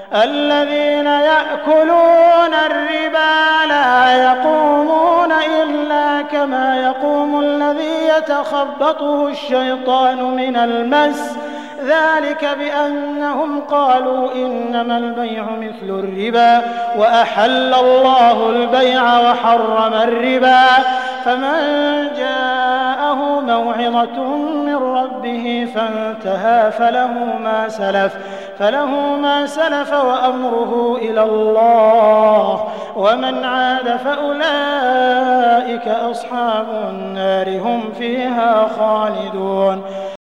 الذين يأكلون الربا لا يقومون إلا كما يقوم الذي يتخبطه الشيطان من المس ذلك بأنهم قالوا إنما البيع مثل الربا وأحل الله البيع وحرم الربا فمن جاءه موعظة من ربه فانتهى فله ما سلف وأمره إلى الله ومن عاد فأولئك أصحاب النار هم فيها خالدون